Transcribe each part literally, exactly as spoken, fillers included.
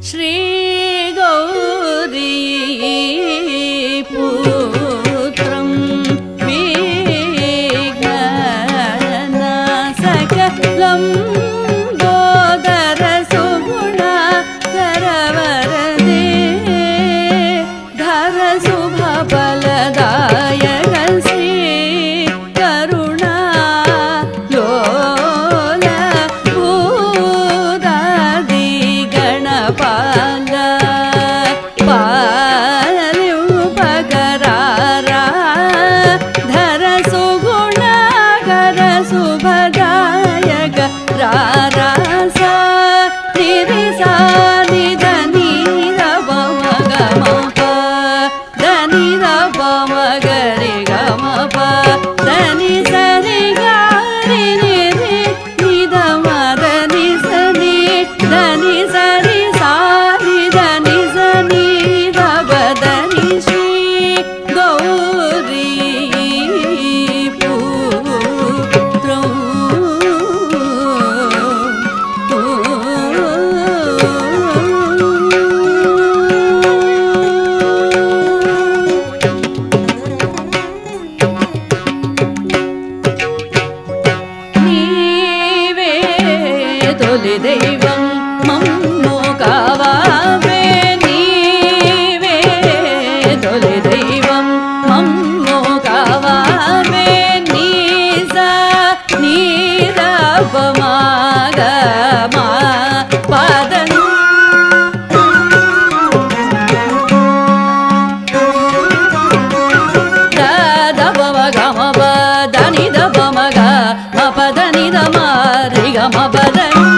శ్రీ గౌరీ పుత్రం విఘ్న సకలం దైవం మమ్ము కావావే నీవే తొలి దైవం మమ్ము కావావే నీస నీరపమాగమా పాదం దదపమగమప దని దపమగ మపదని దమారి గమపద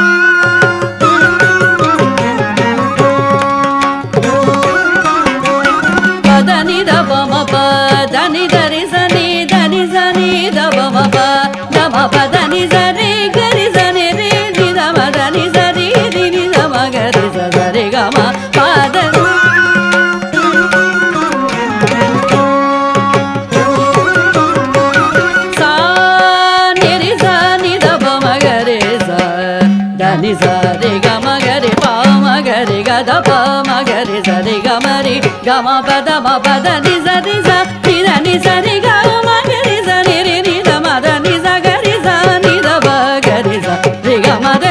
దని దరి సని దని సని దబమప దమప దని సరి గరి సని రి ని దమ దని సరి రి ని దమ గరి సరి గమ పాద సా నిరి సని దబమ గరి స దని సరి గమ గరి పామ గరి గద పామ గరి సరి గమరి గమ పద మ పద ని సరి స ని సరి గమ గరి స ని రి ని ద మ ద ని స గరి స ని ద బ గరి స రి గ మ